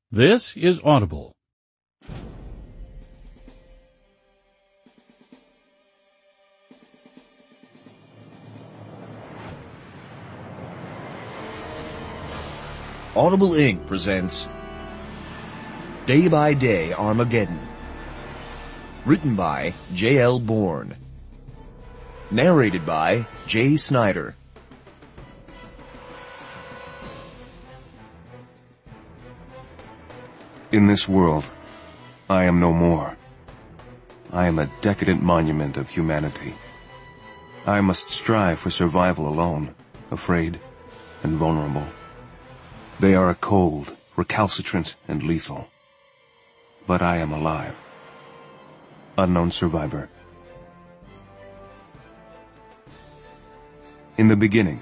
This is Audible. Audible Inc. presents Day by Day Armageddon. Written by J.L. Bourne. Narrated by Jay Snyder. In this world, I am no more. I am a decadent monument of humanity. I must strive for survival alone, afraid and vulnerable. They are cold, recalcitrant, and lethal. But I am alive. Unknown survivor. In the beginning.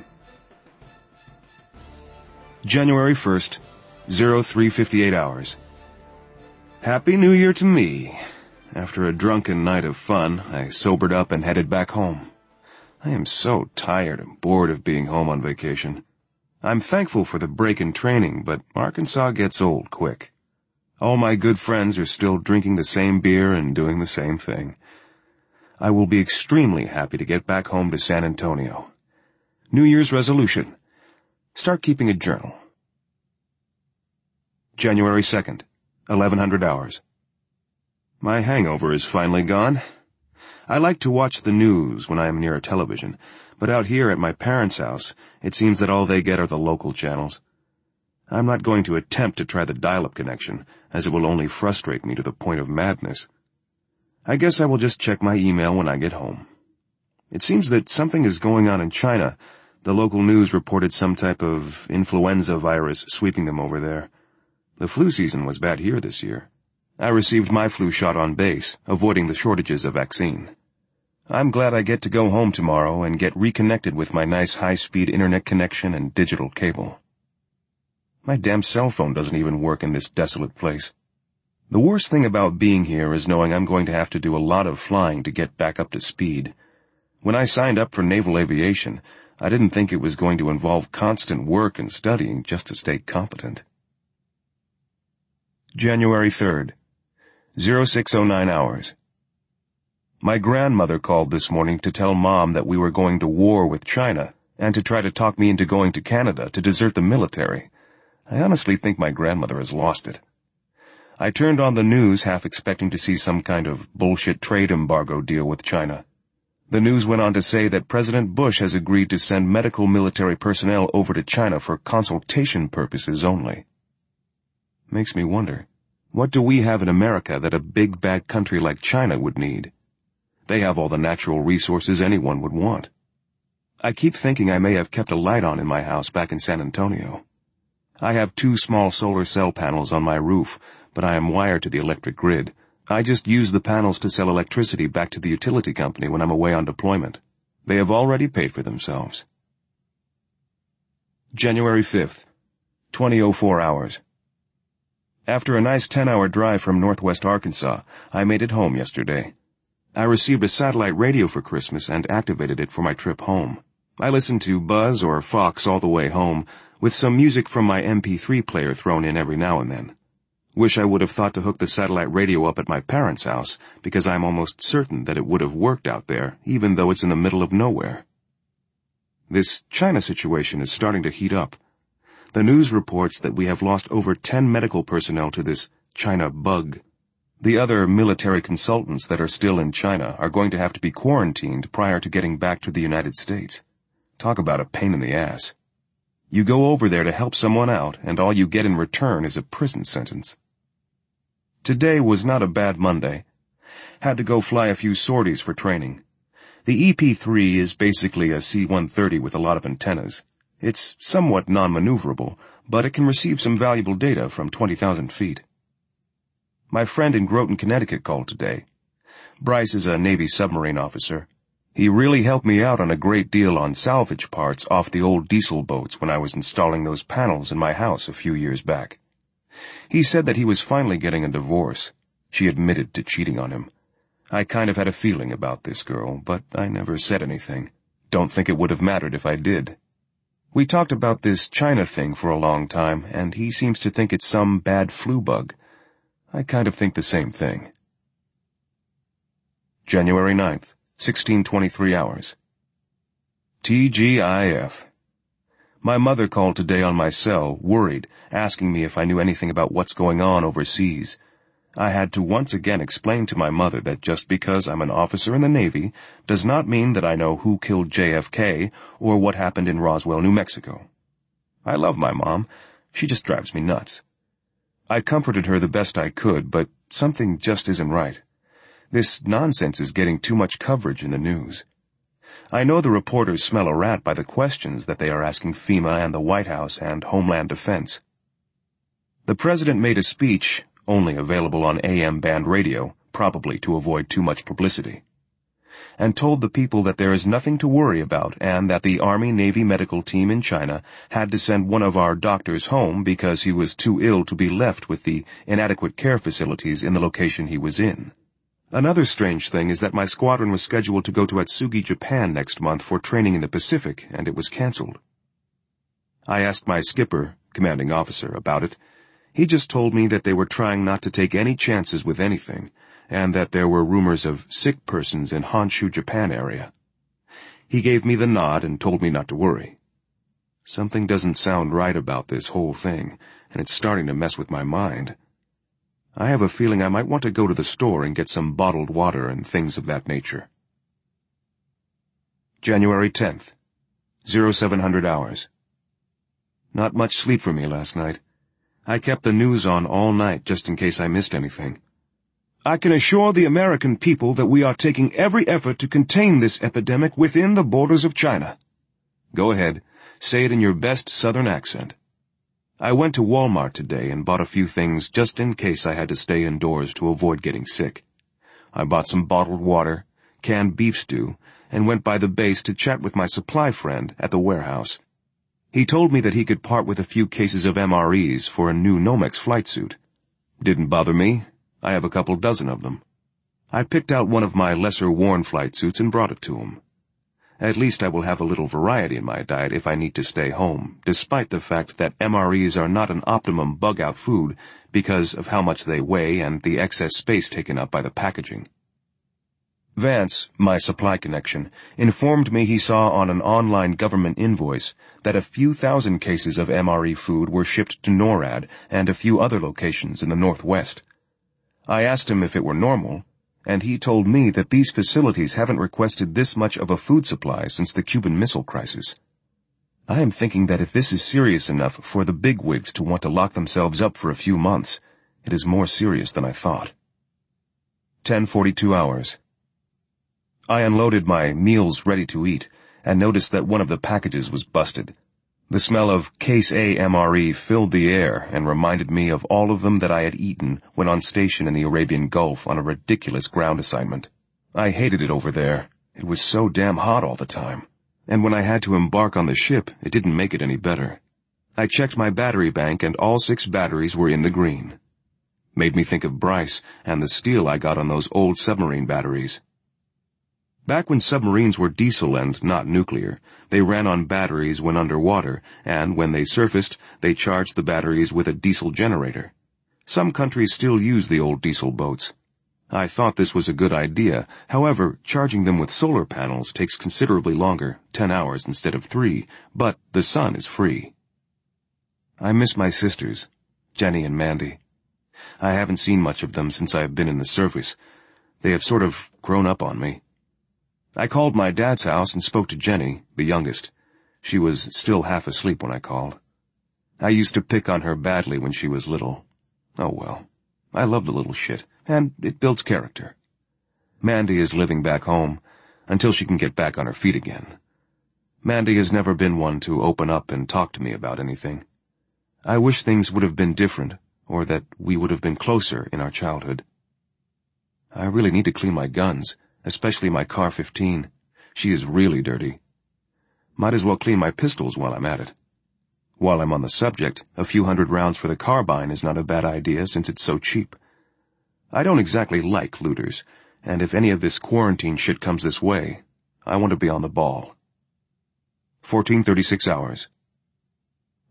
January 1st, 03:58 hours. Happy New Year to me. After a drunken night of fun, I sobered up and headed back home. I am so tired and bored of being home on vacation. I'm thankful for the break in training, but Arkansas gets old quick. All my good friends are still drinking the same beer and doing the same thing. I will be extremely happy to get back home to San Antonio. New Year's resolution. Start keeping a journal. January 2nd, 1100 hours. My hangover is finally gone. I like to watch the news when I am near a television, but out here at my parents' house, it seems that all they get are the local channels. I'm not going to attempt to try the dial-up connection, as it will only frustrate me to the point of madness. I guess I will just check my email when I get home. It seems that something is going on in China. The local news reported some type of influenza virus sweeping them over there. The flu season was bad here this year. I received my flu shot on base, avoiding the shortages of vaccine. I'm glad I get to go home tomorrow and get reconnected with my nice high-speed internet connection and digital cable. My damn cell phone doesn't even work in this desolate place. The worst thing about being here is knowing I'm going to have to do a lot of flying to get back up to speed. When I signed up for naval aviation, I didn't think it was going to involve constant work and studying just to stay competent. January 3rd, 0609 hours. My grandmother called this morning to tell Mom that we were going to war with China and to try to talk me into going to Canada to desert the military. I honestly think my grandmother has lost it. I turned on the news half expecting to see some kind of bullshit trade embargo deal with China. The news went on to say that President Bush has agreed to send medical military personnel over to China for consultation purposes only. Makes me wonder, what do we have in America that a big bad country like China would need? They have all the natural resources anyone would want. I keep thinking I may have kept a light on in my house back in San Antonio. I have 2 small solar cell panels on my roof, but I am wired to the electric grid. I just use the panels to sell electricity back to the utility company when I'm away on deployment. They have already paid for themselves. January 5th, 20:04 hours. After a nice 10-hour drive from northwest Arkansas, I made it home yesterday. I received a satellite radio for Christmas and activated it for my trip home. I listened to Buzz or Fox all the way home, with some music from my MP3 player thrown in every now and then. Wish I would have thought to hook the satellite radio up at my parents' house, because I'm almost certain that it would have worked out there, even though it's in the middle of nowhere. This China situation is starting to heat up. The news reports that we have lost over 10 medical personnel to this China bug. The other military consultants that are still in China are going to have to be quarantined prior to getting back to the United States. Talk about a pain in the ass. You go over there to help someone out, and all you get in return is a prison sentence. Today was not a bad Monday. Had to go fly a few sorties for training. The EP-3 is basically a C-130 with a lot of antennas. It's somewhat non-maneuverable, but it can receive some valuable data from 20,000 feet. My friend in Groton, Connecticut called today. Bryce is a Navy submarine officer. He really helped me out on a great deal on salvage parts off the old diesel boats when I was installing those panels in my house a few years back. He said that he was finally getting a divorce. She admitted to cheating on him. I kind of had a feeling about this girl, but I never said anything. Don't think it would have mattered if I did. We talked about this China thing for a long time, and he seems to think it's some bad flu bug. I kind of think the same thing. January 9th, 16:23 hours. TGIF. My mother called today on my cell, worried, asking me if I knew anything about what's going on overseas. I had to once again explain to my mother that just because I'm an officer in the Navy does not mean that I know who killed JFK or what happened in Roswell, New Mexico. I love my mom. She just drives me nuts. I comforted her the best I could, but something just isn't right. This nonsense is getting too much coverage in the news. I know the reporters smell a rat by the questions that they are asking FEMA and the White House and Homeland Defense. The president made a speech, only available on AM band radio, probably to avoid too much publicity, and told the people that there is nothing to worry about and that the Army-Navy medical team in China had to send one of our doctors home because he was too ill to be left with the inadequate care facilities in the location he was in. Another strange thing is that my squadron was scheduled to go to Atsugi, Japan next month for training in the Pacific, and it was canceled. I asked my skipper, commanding officer, about it. He just told me that they were trying not to take any chances with anything, and that there were rumors of sick persons in Honshu, Japan area. He gave me the nod and told me not to worry. Something doesn't sound right about this whole thing, and it's starting to mess with my mind. I have a feeling I might want to go to the store and get some bottled water and things of that nature. January 10th, 0700 hours. Not much sleep for me last night. I kept the news on all night just in case I missed anything. I can assure the American people that we are taking every effort to contain this epidemic within the borders of China. Go ahead, say it in your best Southern accent. I went to Walmart today and bought a few things just in case I had to stay indoors to avoid getting sick. I bought some bottled water, canned beef stew, and went by the base to chat with my supply friend at the warehouse. He told me that he could part with a few cases of MREs for a new Nomex flight suit. Didn't bother me. I have a couple dozen of them. I picked out one of my lesser-worn flight suits and brought it to him. At least I will have a little variety in my diet if I need to stay home, despite the fact that MREs are not an optimum bug-out food because of how much they weigh and the excess space taken up by the packaging. Vance, my supply connection, informed me he saw on an online government invoice that a few thousand cases of MRE food were shipped to NORAD and a few other locations in the Northwest. I asked him if it were normal, and he told me that these facilities haven't requested this much of a food supply since the Cuban Missile Crisis. I am thinking that if this is serious enough for the bigwigs to want to lock themselves up for a few months, it is more serious than I thought. 10:42 hours. I unloaded my meals ready to eat and noticed that one of the packages was busted. The smell of Case A MRE filled the air and reminded me of all of them that I had eaten when on station in the Arabian Gulf on a ridiculous ground assignment. I hated it over there. It was so damn hot all the time. And when I had to embark on the ship, it didn't make it any better. I checked my battery bank and all 6 batteries were in the green. Made me think of Bryce and the steel I got on those old submarine batteries. Back when submarines were diesel and not nuclear, they ran on batteries when underwater, and when they surfaced, they charged the batteries with a diesel generator. Some countries still use the old diesel boats. I thought this was a good idea. However, charging them with solar panels takes considerably longer, 10 hours instead of 3, but the sun is free. I miss my sisters, Jenny and Mandy. I haven't seen much of them since I have been in the service. They have sort of grown up on me. I called my dad's house and spoke to Jenny, the youngest. She was still half asleep when I called. I used to pick on her badly when she was little. Oh well, I love the little shit, and it builds character. Mandy is living back home, until she can get back on her feet again. Mandy has never been one to open up and talk to me about anything. I wish things would have been different, or that we would have been closer in our childhood. I really need to clean my guns, especially my Car-15. She is really dirty. Might as well clean my pistols while I'm at it. While I'm on the subject, a few hundred rounds for the carbine is not a bad idea since it's so cheap. I don't exactly like looters, and if any of this quarantine shit comes this way, I want to be on the ball. 14:36 hours,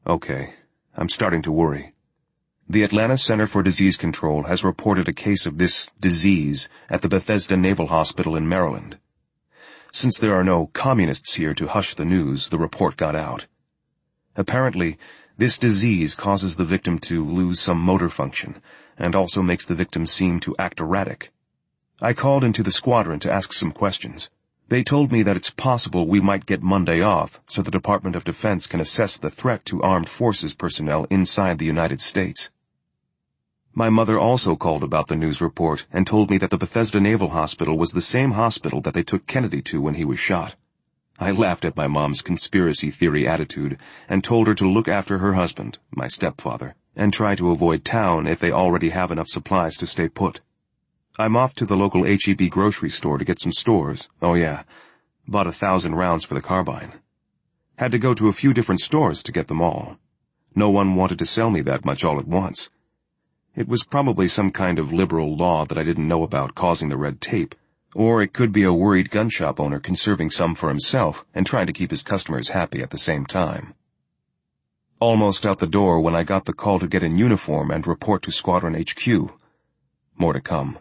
Okay, I'm starting to worry. The Atlanta Center for Disease Control has reported a case of this disease at the Bethesda Naval Hospital in Maryland. Since there are no communists here to hush the news, the report got out. Apparently, this disease causes the victim to lose some motor function and also makes the victim seem to act erratic. I called into the squadron to ask some questions. They told me that it's possible we might get Monday off so the Department of Defense can assess the threat to armed forces personnel inside the United States. My mother also called about the news report and told me that the Bethesda Naval Hospital was the same hospital that they took Kennedy to when he was shot. I laughed at my mom's conspiracy theory attitude and told her to look after her husband, my stepfather, and try to avoid town if they already have enough supplies to stay put. I'm off to the local H-E-B grocery store to get some stores. Oh yeah, bought 1,000 rounds for the carbine. Had to go to a few different stores to get them all. No one wanted to sell me that much all at once. It was probably some kind of liberal law that I didn't know about causing the red tape, or it could be a worried gun shop owner conserving some for himself and trying to keep his customers happy at the same time. Almost out the door when I got the call to get in uniform and report to Squadron HQ. More to come.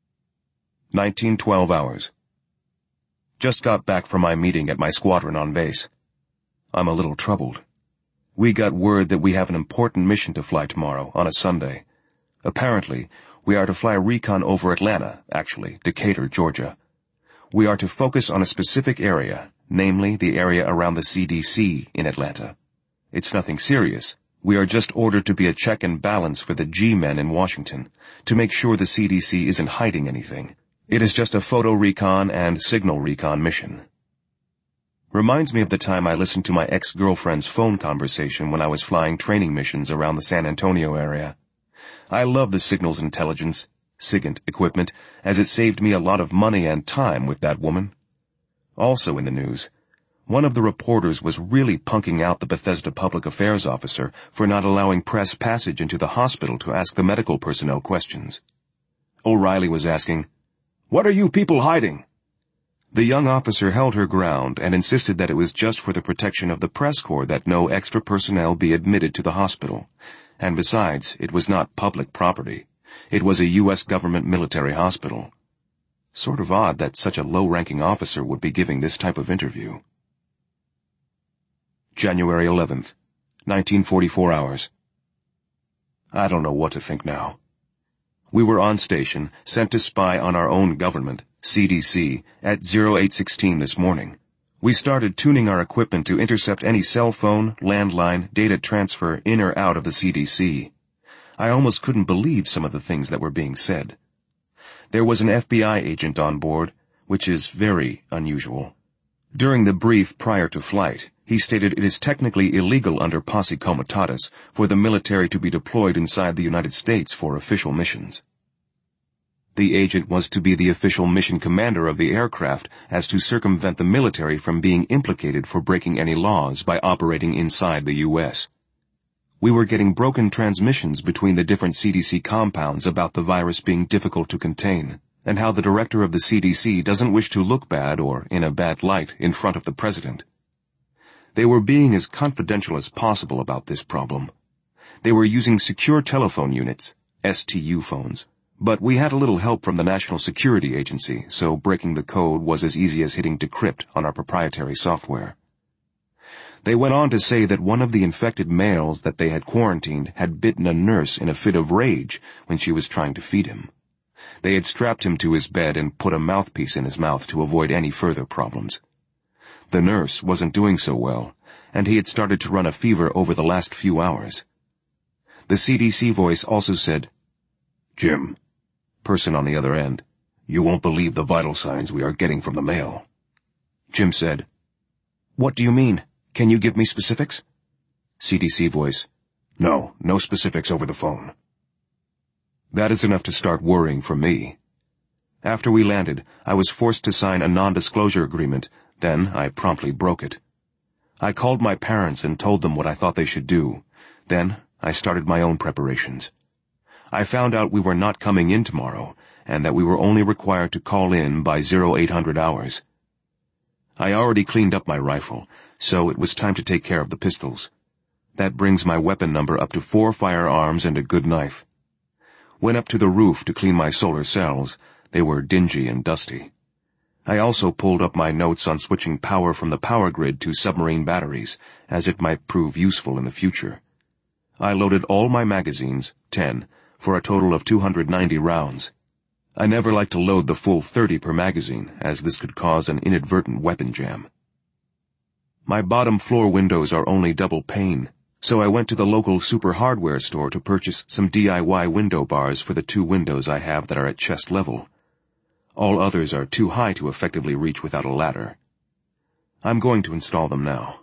1912 hours. Just got back from my meeting at my squadron on base. I'm a little troubled. We got word that we have an important mission to fly tomorrow, on a Sunday. Apparently, we are to fly recon over Atlanta, actually, Decatur, Georgia. We are to focus on a specific area, namely the area around the CDC in Atlanta. It's nothing serious. We are just ordered to be a check and balance for the G-men in Washington, to make sure the CDC isn't hiding anything. It is just a photo recon and signal recon mission. Reminds me of the time I listened to my ex-girlfriend's phone conversation when I was flying training missions around the San Antonio area. I love the signals intelligence, SIGINT equipment, as it saved me a lot of money and time with that woman. Also in the news, one of the reporters was really punking out the Bethesda public affairs officer for not allowing press passage into the hospital to ask the medical personnel questions. O'Reilly was asking, "What are you people hiding?" The young officer held her ground and insisted that it was just for the protection of the press corps that no extra personnel be admitted to the hospital. And besides, it was not public property. It was a U.S. government military hospital. Sort of odd that such a low-ranking officer would be giving this type of interview. January 11th, 1944 hours. I don't know what to think now. We were on station, sent to spy on our own government, CDC, at 0816 this morning. We started tuning our equipment to intercept any cell phone, landline, data transfer in or out of the CDC. I almost couldn't believe some of the things that were being said. There was an FBI agent on board, which is very unusual. During the brief prior to flight, he stated it is technically illegal under Posse Comitatus for the military to be deployed inside the United States for official missions. The agent was to be the official mission commander of the aircraft as to circumvent the military from being implicated for breaking any laws by operating inside the U.S. We were getting broken transmissions between the different CDC compounds about the virus being difficult to contain, and how the director of the CDC doesn't wish to look bad or in a bad light in front of the president. They were being as confidential as possible about this problem. They were using secure telephone units, STU phones, but we had a little help from the National Security Agency, so breaking the code was as easy as hitting decrypt on our proprietary software. They went on to say that one of the infected males that they had quarantined had bitten a nurse in a fit of rage when she was trying to feed him. They had strapped him to his bed and put a mouthpiece in his mouth to avoid any further problems. The nurse wasn't doing so well, and he had started to run a fever over the last few hours. The CDC voice also said, "Jim," person on the other end, "you won't believe the vital signs we are getting from the male." Jim said, "What do you mean? Can you give me specifics?" CDC voice, No specifics over the phone." That is enough to start worrying for me. After we landed, I was forced to sign a non-disclosure agreement, then I promptly broke it. I called my parents and told them what I thought they should do. Then I started my own preparations. I found out we were not coming in tomorrow, and that we were only required to call in by 0800 hours. I already cleaned up my rifle, so it was time to take care of the pistols. That brings my weapon number up to 4 firearms and a good knife. Went up to the roof to clean my solar cells. They were dingy and dusty. I also pulled up my notes on switching power from the power grid to submarine batteries, as it might prove useful in the future. I loaded all my magazines, 10, for a total of 290 rounds. I never like to load the full 30 per magazine, as this could cause an inadvertent weapon jam. My bottom floor windows are only double pane, so I went to the local super hardware store to purchase some DIY window bars for the 2 windows I have that are at chest level. All others are too high to effectively reach without a ladder. I'm going to install them now.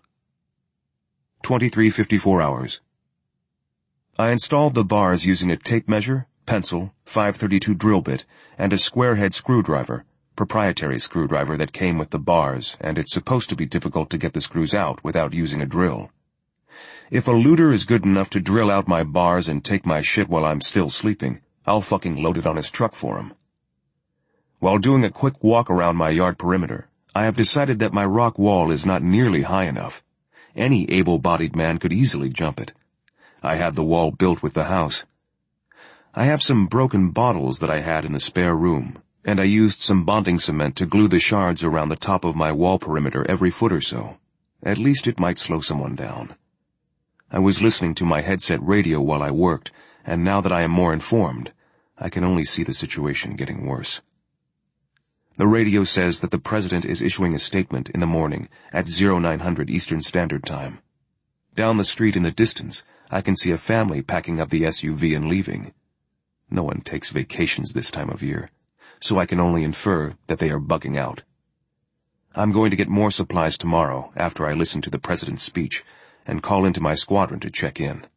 23:54 hours. I installed the bars using a tape measure, pencil, 532 drill bit, and a square head screwdriver, proprietary screwdriver that came with the bars, and it's supposed to be difficult to get the screws out without using a drill. If a looter is good enough to drill out my bars and take my shit while I'm still sleeping, I'll fucking load it on his truck for him. While doing a quick walk around my yard perimeter, I have decided that my rock wall is not nearly high enough. Any able-bodied man could easily jump it. I had the wall built with the house. I have some broken bottles that I had in the spare room, and I used some bonding cement to glue the shards around the top of my wall perimeter every foot or so. At least it might slow someone down. I was listening to my headset radio while I worked, and now that I am more informed, I can only see the situation getting worse. The radio says that the President is issuing a statement in the morning at 0900 Eastern Standard Time. Down the street in the distance, I can see a family packing up the SUV and leaving. No one takes vacations this time of year, so I can only infer that they are bugging out. I'm going to get more supplies tomorrow after I listen to the President's speech and call into my squadron to check in.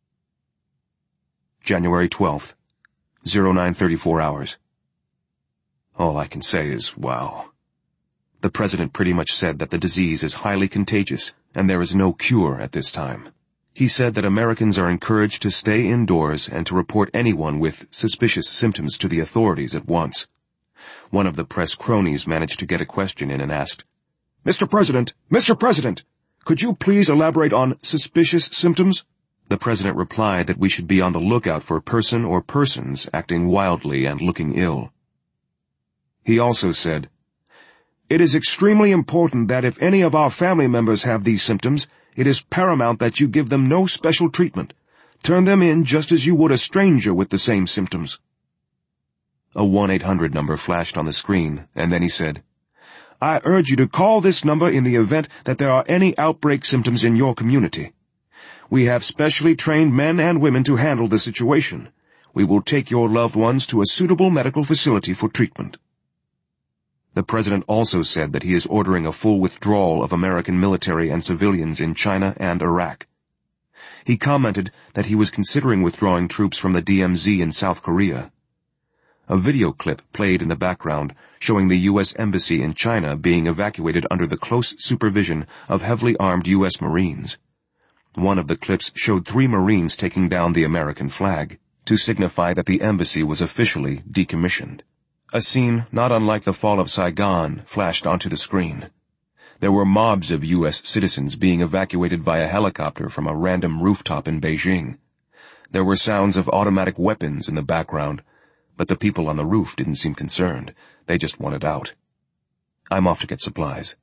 January 12th, 09:34 hours. All I can say is, wow. The President pretty much said that the disease is highly contagious and there is no cure at this time. He said that Americans are encouraged to stay indoors and to report anyone with suspicious symptoms to the authorities at once. One of the press cronies managed to get a question in and asked, Mr. President, could you please elaborate on suspicious symptoms? The President replied that we should be on the lookout for a person or persons acting wildly and looking ill. He also said, It is extremely important that if any of our family members have these symptoms, it is paramount that you give them no special treatment. Turn them in just as you would a stranger with the same symptoms. A 1-800 number flashed on the screen, and then he said, I urge you to call this number in the event that there are any outbreak symptoms in your community. We have specially trained men and women to handle the situation. We will take your loved ones to a suitable medical facility for treatment. The President also said that he is ordering a full withdrawal of American military and civilians in China and Iraq. He commented that he was considering withdrawing troops from the DMZ in South Korea. A video clip played in the background showing the U.S. Embassy in China being evacuated under the close supervision of heavily armed U.S. Marines. One of the clips showed 3 Marines taking down the American flag to signify that the embassy was officially decommissioned. A scene not unlike the fall of Saigon flashed onto the screen. There were mobs of U.S. citizens being evacuated via helicopter from a random rooftop in Beijing. There were sounds of automatic weapons in the background, but the people on the roof didn't seem concerned. They just wanted out. I'm off to get supplies.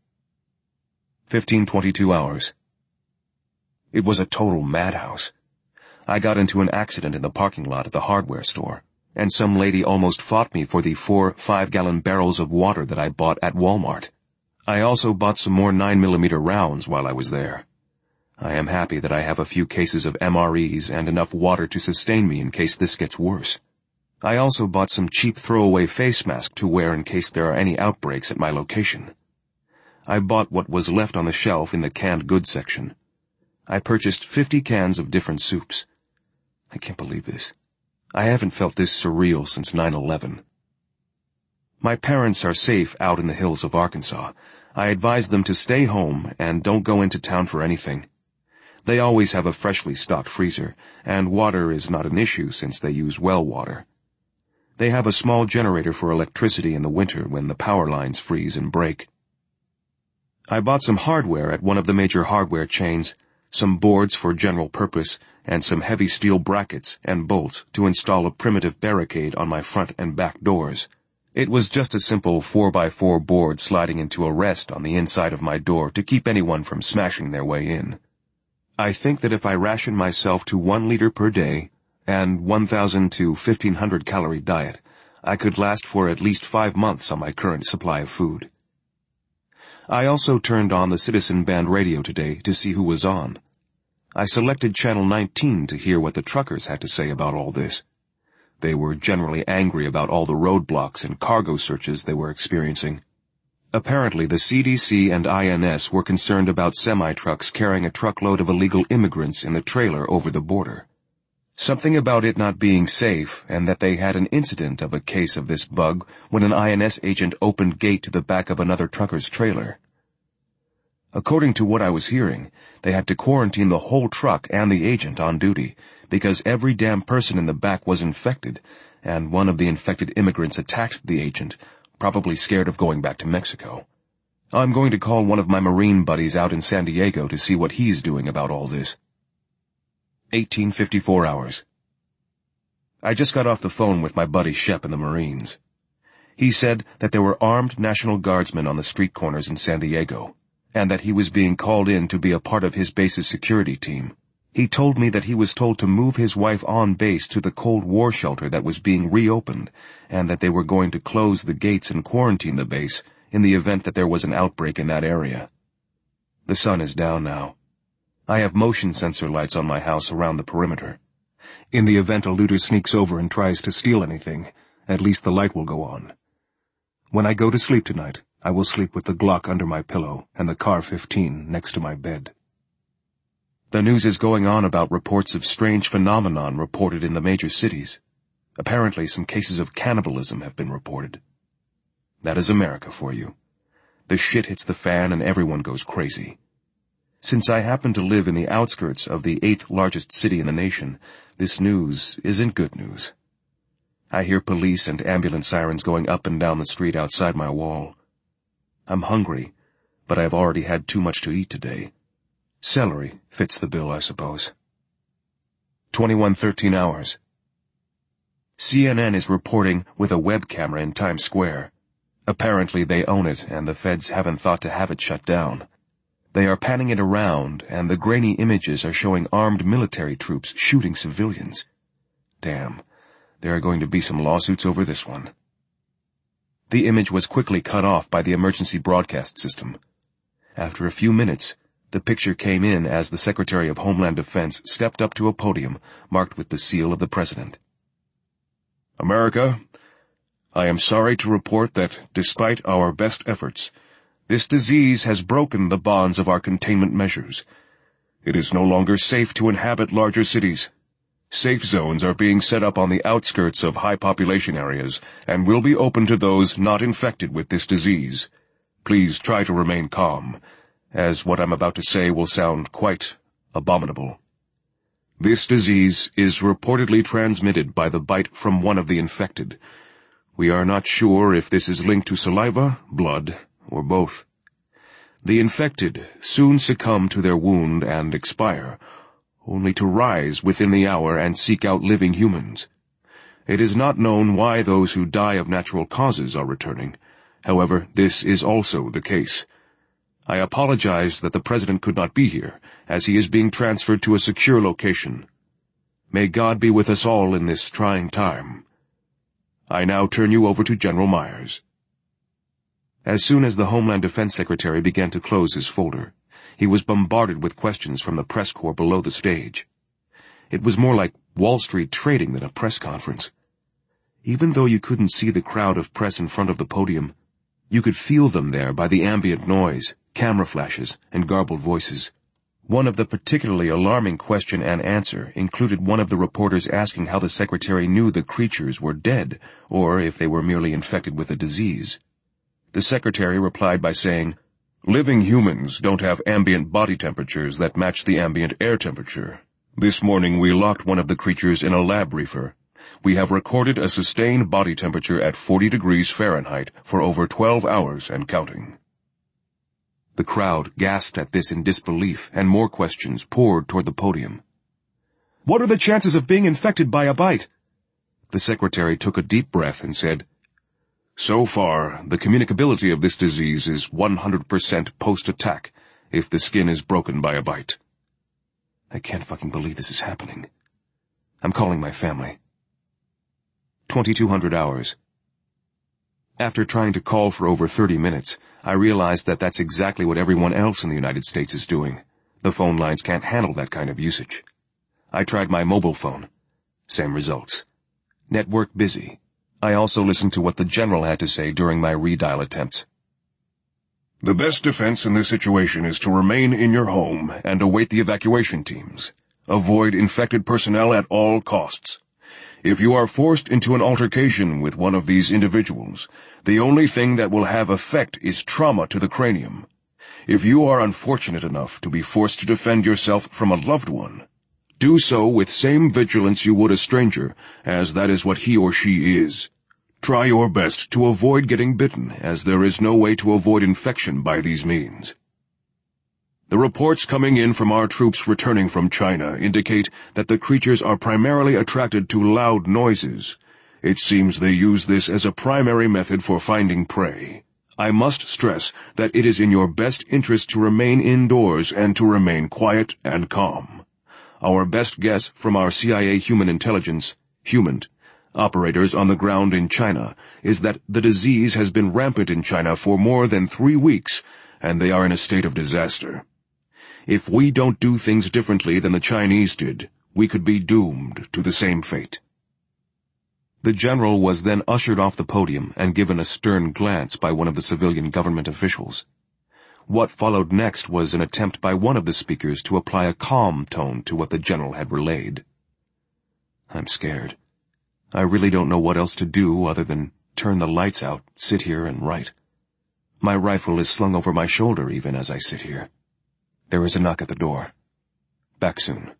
15:22 hours. It was a total madhouse. I got into an accident in the parking lot at the hardware store, and some lady almost fought me for the 4 5-gallon barrels of water that I bought at Walmart. I also bought some more 9mm rounds while I was there. I am happy that I have a few cases of MREs and enough water to sustain me in case this gets worse. I also bought some cheap throwaway face mask to wear in case there are any outbreaks at my location. I bought what was left on the shelf in the canned goods section. I purchased 50 cans of different soups. I can't believe this. I haven't felt this surreal since 9/11. My parents are safe out in the hills of Arkansas. I advise them to stay home and don't go into town for anything. They always have a freshly stocked freezer, and water is not an issue since they use well water. They have a small generator for electricity in the winter when the power lines freeze and break. I bought some hardware at one of the major hardware chains, some boards for general purpose, and some heavy steel brackets and bolts to install a primitive barricade on my front and back doors. It was just a simple 4x4 board sliding into a rest on the inside of my door to keep anyone from smashing their way in. I think that if I ration myself to 1 liter per day and 1,000 to 1,500 calorie diet, I could last for at least 5 months on my current supply of food. I also turned on the Citizen Band radio today to see who was on. I selected Channel 19 to hear what the truckers had to say about all this. They were generally angry about all the roadblocks and cargo searches they were experiencing. Apparently, the CDC and INS were concerned about semi-trucks carrying a truckload of illegal immigrants in the trailer over the border. Something about it not being safe, and that they had an incident of a case of this bug when an INS agent opened gate to the back of another trucker's trailer. According to what I was hearing, they had to quarantine the whole truck and the agent on duty, because every damn person in the back was infected, and one of the infected immigrants attacked the agent, probably scared of going back to Mexico. I'm going to call one of my Marine buddies out in San Diego to see what he's doing about all this. 1854 hours. I just got off the phone with my buddy Shep in the Marines. He said that there were armed National Guardsmen on the street corners in San Diego, and that he was being called in to be a part of his base's security team. He told me that he was told to move his wife on base to the Cold War shelter that was being reopened, and that they were going to close the gates and quarantine the base in the event that there was an outbreak in that area. The sun is down now. I have motion sensor lights on my house around the perimeter. In the event a looter sneaks over and tries to steal anything, at least the light will go on. When I go to sleep tonight, I will sleep with the Glock under my pillow and the CAR-15 next to my bed. The news is going on about reports of strange phenomenon reported in the major cities. Apparently some cases of cannibalism have been reported. That is America for you. The shit hits the fan and everyone goes crazy. Since I happen to live in the outskirts of the 8th largest city in the nation, this news isn't good news. I hear police and ambulance sirens going up and down the street outside my wall. I'm hungry, but I've already had too much to eat today. Celery fits the bill, I suppose. 21:13 hours. CNN is reporting with a web camera in Times Square. Apparently they own it, and the feds haven't thought to have it shut down. They are panning it around, and the grainy images are showing armed military troops shooting civilians. Damn, there are going to be some lawsuits over this one. The image was quickly cut off by the emergency broadcast system. After a few minutes, the picture came in as the Secretary of Homeland Defense stepped up to a podium marked with the seal of the President. America, I am sorry to report that, despite our best efforts, this disease has broken the bonds of our containment measures. It is no longer safe to inhabit larger cities. Safe zones are being set up on the outskirts of high population areas and will be open to those not infected with this disease. Please try to remain calm, as what I'm about to say will sound quite abominable. This disease is reportedly transmitted by the bite from one of the infected. We are not sure if this is linked to saliva, blood, or both. The infected soon succumb to their wound and expire, only to rise within the hour and seek out living humans. It is not known why those who die of natural causes are returning. However, this is also the case. I apologize that the President could not be here, as he is being transferred to a secure location. May God be with us all in this trying time. I now turn you over to General Myers. As soon as the Homeland Defense Secretary began to close his folder, he was bombarded with questions from the press corps below the stage. It was more like Wall Street trading than a press conference. Even though you couldn't see the crowd of press in front of the podium, you could feel them there by the ambient noise, camera flashes, and garbled voices. One of the particularly alarming question and answer included one of the reporters asking how the Secretary knew the creatures were dead, or if they were merely infected with a disease. The Secretary replied by saying, "Living humans don't have ambient body temperatures that match the ambient air temperature. This morning we locked one of the creatures in a lab reefer. We have recorded a sustained body temperature at 40 degrees Fahrenheit for over 12 hours and counting." The crowd gasped at this in disbelief, and more questions poured toward the podium. "What are the chances of being infected by a bite?" The secretary took a deep breath and said, "So far, the communicability of this disease is 100% post-attack if the skin is broken by a bite." I can't fucking believe this is happening. I'm calling my family. 2200 hours. After trying to call for over 30 minutes, I realized that that's exactly what everyone else in the United States is doing. The phone lines can't handle that kind of usage. I tried my mobile phone. Same results. Network busy. I also listened to what the general had to say during my redial attempts. "The best defense in this situation is to remain in your home and await the evacuation teams. Avoid infected personnel at all costs. If you are forced into an altercation with one of these individuals, the only thing that will have effect is trauma to the cranium. If you are unfortunate enough to be forced to defend yourself from a loved one, do so with same vigilance you would a stranger, as that is what he or she is. Try your best to avoid getting bitten, as there is no way to avoid infection by these means. The reports coming in from our troops returning from China indicate that the creatures are primarily attracted to loud noises. It seems they use this as a primary method for finding prey. I must stress that it is in your best interest to remain indoors and to remain quiet and calm. Our best guess from our CIA human intelligence, HUMANT, operators on the ground in China is that the disease has been rampant in China for more than 3 weeks, and they are in a state of disaster. If we don't do things differently than the Chinese did, we could be doomed to the same fate." The general was then ushered off the podium and given a stern glance by one of the civilian government officials. What followed next was an attempt by one of the speakers to apply a calm tone to what the general had relayed. I'm scared. I really don't know what else to do other than turn the lights out, sit here, and write. My rifle is slung over my shoulder even as I sit here. There is a knock at the door. Back soon.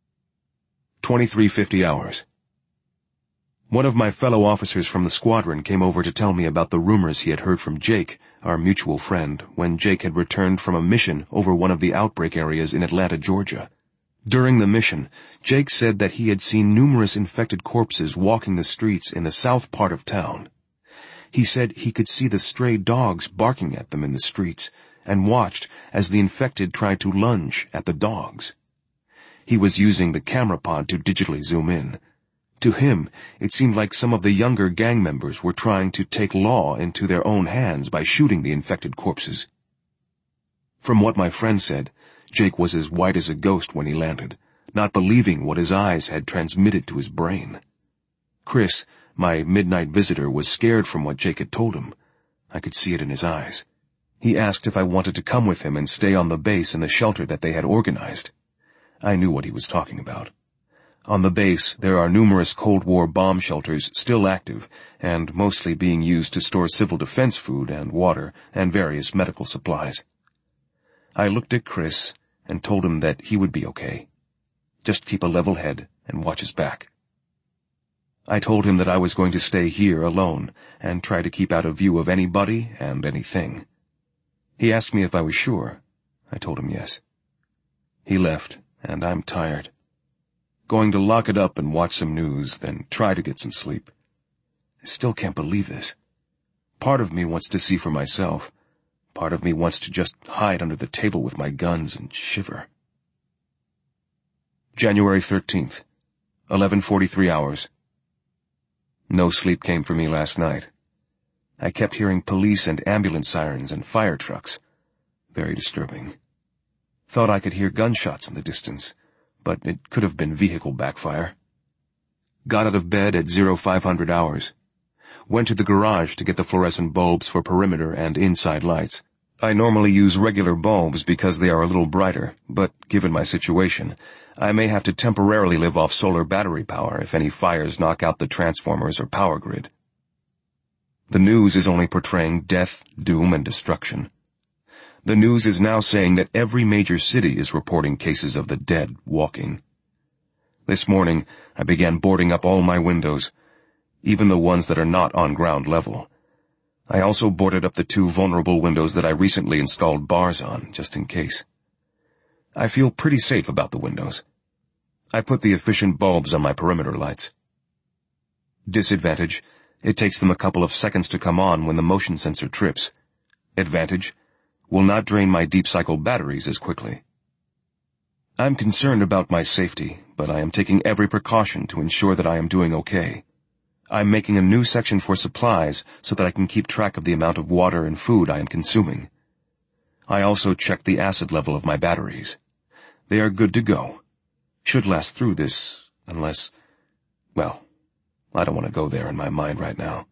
2350 hours. One of my fellow officers from the squadron came over to tell me about the rumors he had heard from Jake, our mutual friend, when Jake had returned from a mission over one of the outbreak areas in Atlanta, Georgia. During the mission, Jake said that he had seen numerous infected corpses walking the streets in the south part of town. He said he could see the stray dogs barking at them in the streets, and watched as the infected tried to lunge at the dogs. He was using the camera pod to digitally zoom in. To him, it seemed like some of the younger gang members were trying to take law into their own hands by shooting the infected corpses. From what my friend said, Jake was as white as a ghost when he landed, not believing what his eyes had transmitted to his brain. Chris, my midnight visitor, was scared from what Jake had told him. I could see it in his eyes. He asked if I wanted to come with him and stay on the base in the shelter that they had organized. I knew what he was talking about. On the base, there are numerous Cold War bomb shelters still active and mostly being used to store civil defense food and water and various medical supplies. I looked at Chris and told him that he would be okay. Just keep a level head and watch his back. I told him that I was going to stay here alone and try to keep out of view of anybody and anything. He asked me if I was sure. I told him yes. He left, and I'm tired. Going to lock it up and watch some news, then try to get some sleep. I still can't believe this. Part of me wants to see for myself. Part of me wants to just hide under the table with my guns and shiver. January 13th, 11:43 hours. No sleep came for me last night. I kept hearing police and ambulance sirens and fire trucks. Very disturbing. Thought I could hear gunshots in the distance, but it could have been vehicle backfire. Got out of bed at 0500 hours. Went to the garage to get the fluorescent bulbs for perimeter and inside lights. I normally use regular bulbs because they are a little brighter, but given my situation, I may have to temporarily live off solar battery power if any fires knock out the transformers or power grid. The news is only portraying death, doom, and destruction. The news is now saying that every major city is reporting cases of the dead walking. This morning, I began boarding up all my windows, even the ones that are not on ground level. I also boarded up the 2 vulnerable windows that I recently installed bars on, just in case. I feel pretty safe about the windows. I put the efficient bulbs on my perimeter lights. Disadvantage: it takes them a couple of seconds to come on when the motion sensor trips. Advantage: will not drain my deep cycle batteries as quickly. I'm concerned about my safety, but I am taking every precaution to ensure that I am doing okay. I'm making a new section for supplies so that I can keep track of the amount of water and food I am consuming. I also checked the acid level of my batteries. They are good to go. Should last through this, unless, well, I don't want to go there in my mind right now.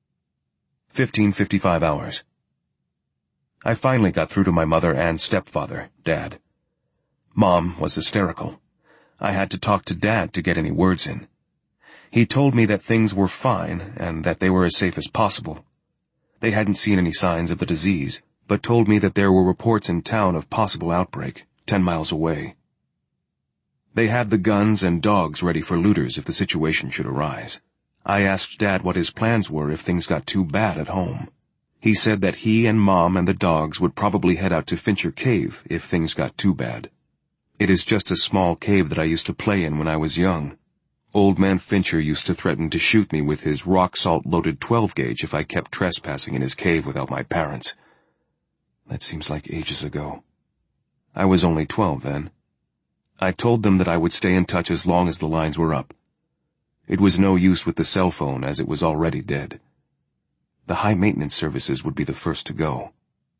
15:55 hours. I finally got through to my mother and stepfather, Dad. Mom was hysterical. I had to talk to Dad to get any words in. He told me that things were fine and that they were as safe as possible. They hadn't seen any signs of the disease, but told me that there were reports in town of possible outbreak, 10 miles away. They had the guns and dogs ready for looters if the situation should arise. I asked Dad what his plans were if things got too bad at home. He said that he and Mom and the dogs would probably head out to Fincher Cave if things got too bad. It is just a small cave that I used to play in when I was young. Old Man Fincher used to threaten to shoot me with his rock-salt-loaded 12-gauge if I kept trespassing in his cave without my parents. That seems like ages ago. I was only 12 then. I told them that I would stay in touch as long as the lines were up. It was no use with the cell phone as it was already dead. The high-maintenance services would be the first to go.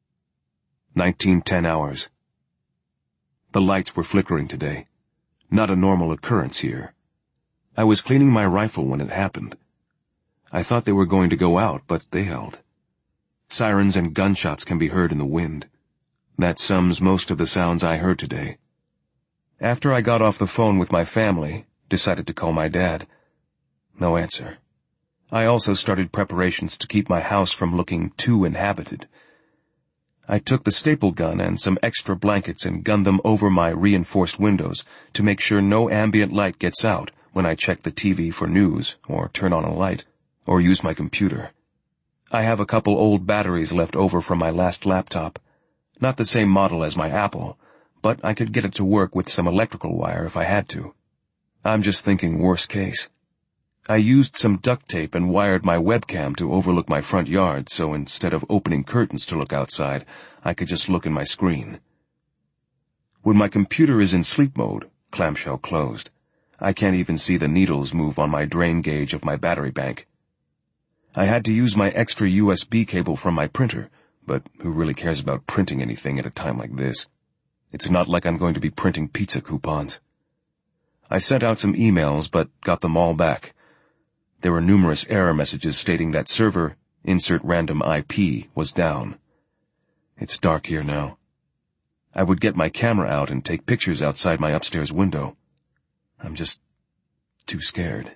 19:10 hours. The lights were flickering today. Not a normal occurrence here. I was cleaning my rifle when it happened. I thought they were going to go out, but they held. Sirens and gunshots can be heard in the wind. That sums most of the sounds I heard today. After I got off the phone with my family, decided to call my dad. No answer. I also started preparations to keep my house from looking too inhabited. I took the staple gun and some extra blankets and gunned them over my reinforced windows to make sure no ambient light gets out when I check the TV for news, or turn on a light, or use my computer. I have a couple old batteries left over from my last laptop. Not the same model as my Apple, but I could get it to work with some electrical wire if I had to. I'm just thinking worst case. I used some duct tape and wired my webcam to overlook my front yard, so instead of opening curtains to look outside, I could just look in my screen. When my computer is in sleep mode, clamshell closed, I can't even see the needles move on my drain gauge of my battery bank. I had to use my extra USB cable from my printer, but who really cares about printing anything at a time like this? It's not like I'm going to be printing pizza coupons. I sent out some emails, but got them all back. There were numerous error messages stating that server, insert random IP, was down. It's dark here now. I would get my camera out and take pictures outside my upstairs window. I'm just too scared.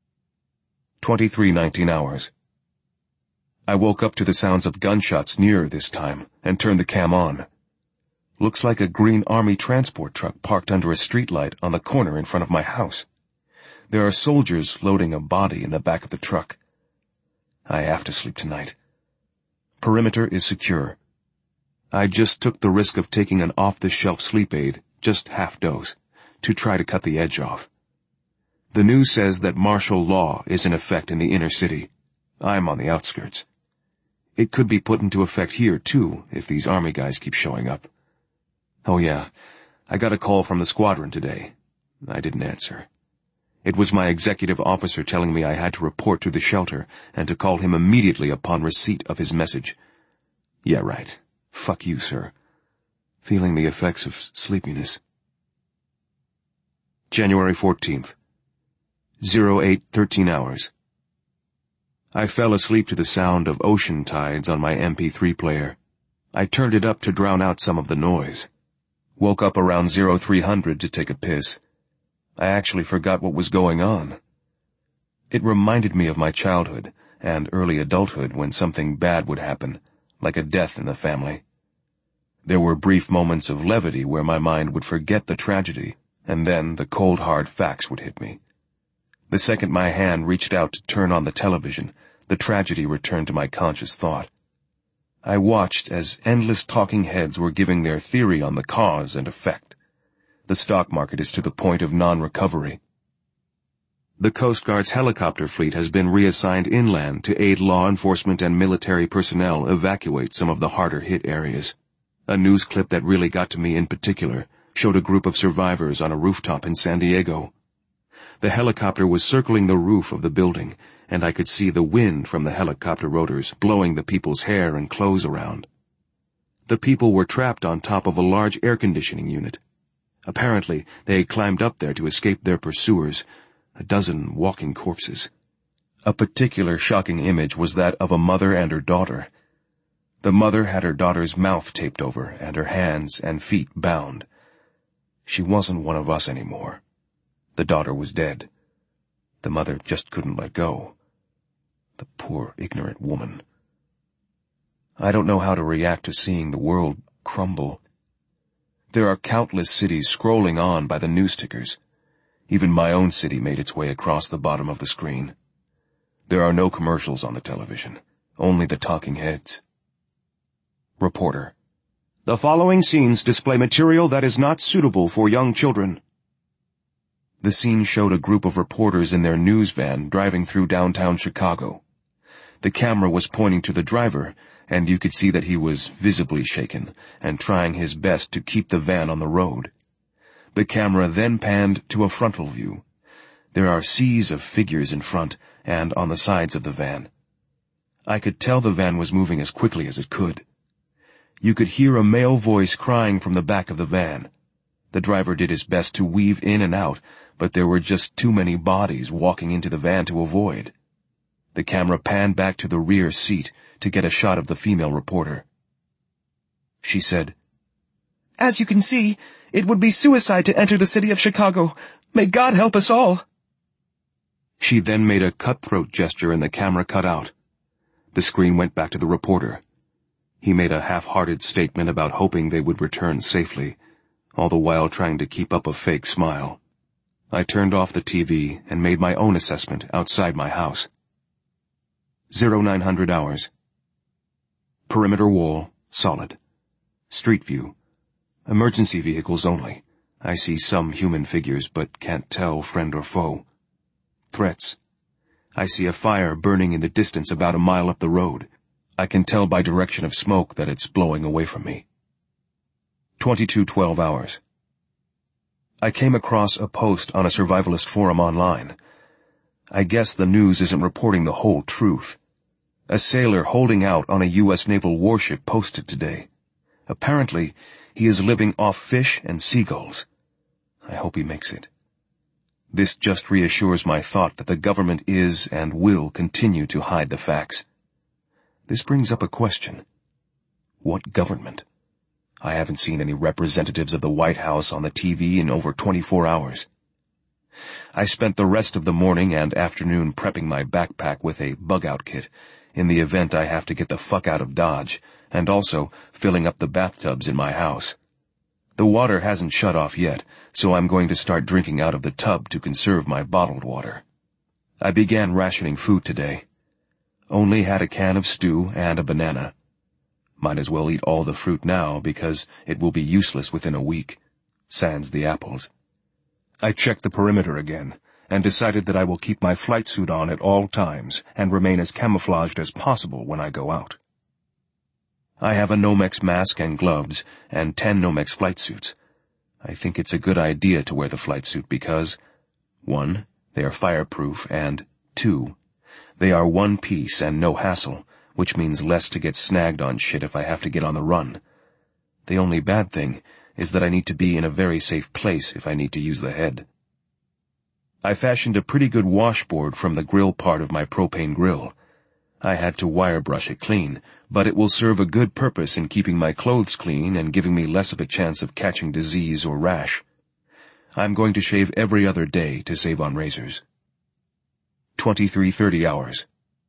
23:19 hours. I woke up to the sounds of gunshots nearer this time and turned the cam on. Looks like a green army transport truck parked under a streetlight on the corner in front of my house. There are soldiers loading a body in the back of the truck. I have to sleep tonight. Perimeter is secure. I just took the risk of taking an off-the-shelf sleep aid, just half dose, to try to cut the edge off. The news says that martial law is in effect in the inner city. I'm on the outskirts. It could be put into effect here, too, if these army guys keep showing up. Oh yeah, I got a call from the squadron today. I didn't answer. It was my executive officer telling me I had to report to the shelter and to call him immediately upon receipt of his message. Yeah, right. Fuck you, sir. Feeling the effects of sleepiness. January 14th. 08:13 hours. I fell asleep to the sound of ocean tides on my MP3 player. I turned it up to drown out some of the noise. Woke up around 0300 to take a piss. I actually forgot what was going on. It reminded me of my childhood and early adulthood when something bad would happen, like a death in the family. There were brief moments of levity where my mind would forget the tragedy, and then the cold hard facts would hit me. The second my hand reached out to turn on the television, The tragedy returned to my conscious thought. I watched as endless talking heads were giving their theory on the cause and effect. The stock market is to the point of non-recovery. The Coast Guard's helicopter fleet has been reassigned inland to aid law enforcement and military personnel evacuate some of the harder-hit areas. A news clip that really got to me in particular showed a group of survivors on a rooftop in San Diego. The helicopter was circling the roof of the building, and I could see the wind from the helicopter rotors blowing the people's hair and clothes around. The people were trapped on top of a large air conditioning unit. Apparently, they had climbed up there to escape their pursuers, a dozen walking corpses. A particular shocking image was that of a mother and her daughter. The mother had her daughter's mouth taped over and her hands and feet bound. She wasn't one of us anymore. The daughter was dead. The mother just couldn't let go. The poor, ignorant woman. I don't know how to react to seeing the world crumble. There are countless cities scrolling on by the news tickers. Even my own city made its way across the bottom of the screen. There are no commercials on the television, only the talking heads. Reporter: The following scenes display material that is not suitable for young children. The scene showed a group of reporters in their news van driving through downtown Chicago. The camera was pointing to the driver, and you could see that he was visibly shaken and trying his best to keep the van on the road. The camera then panned to a frontal view. There are seas of figures in front and on the sides of the van. I could tell the van was moving as quickly as it could. You could hear a male voice crying from the back of the van. The driver did his best to weave in and out, but there were just too many bodies walking into the van to avoid. The camera panned back to the rear seat to get a shot of the female reporter. She said, "As you can see, it would be suicide to enter the city of Chicago. May God help us all." She then made a cutthroat gesture and the camera cut out. The screen went back to the reporter. He made a half-hearted statement about hoping they would return safely, all the while trying to keep up a fake smile. I turned off the TV and made my own assessment outside my house. 0900 hours. Perimeter wall, solid. Street view. Emergency vehicles only. I see some human figures, but can't tell friend or foe. Threats. I see a fire burning in the distance about a mile up the road. I can tell by direction of smoke that it's blowing away from me. 2212 hours. I came across a post on a survivalist forum online. I guess the news isn't reporting the whole truth. A sailor holding out on a U.S. naval warship posted today. Apparently, he is living off fish and seagulls. I hope he makes it. This just reassures my thought that the government is and will continue to hide the facts. This brings up a question. What government? I haven't seen any representatives of the White House on the TV in over 24 hours. I spent the rest of the morning and afternoon prepping my backpack with a bug-out kit in the event I have to get the fuck out of Dodge, and also filling up the bathtubs in my house. The water hasn't shut off yet, so I'm going to start drinking out of the tub to conserve my bottled water. I began rationing food today. Only had a can of stew and a banana. Might as well eat all the fruit now because it will be useless within a week. Sans the apples. I checked the perimeter again and decided that I will keep my flight suit on at all times and remain as camouflaged as possible when I go out. I have a Nomex mask and gloves and 10 Nomex flight suits. I think it's a good idea to wear the flight suit because 1. They are fireproof and 2. They are one piece and no hassle, which means less to get snagged on shit if I have to get on the run. The only bad thing is that I need to be in a very safe place if I need to use the head. I fashioned a pretty good washboard from the grill part of my propane grill. I had to wire brush it clean, but it will serve a good purpose in keeping my clothes clean and giving me less of a chance of catching disease or rash. I'm going to shave every other day to save on razors. 23:30 hours.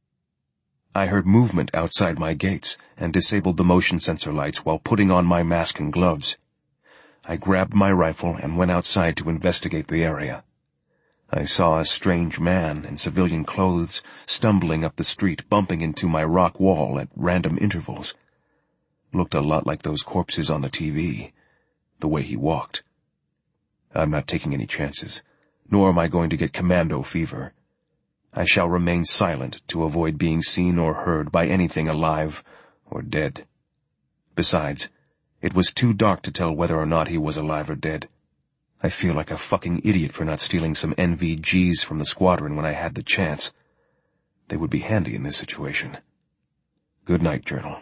I heard movement outside my gates and disabled the motion sensor lights while putting on my mask and gloves. I grabbed my rifle and went outside to investigate the area. I saw a strange man in civilian clothes stumbling up the street, bumping into my rock wall at random intervals. Looked a lot like those corpses on the TV, the way he walked. I'm not taking any chances, nor am I going to get commando fever. I shall remain silent to avoid being seen or heard by anything alive or dead. Besides, it was too dark to tell whether or not he was alive or dead. I feel like a fucking idiot for not stealing some NVGs from the squadron when I had the chance. They would be handy in this situation. Good night, Journal.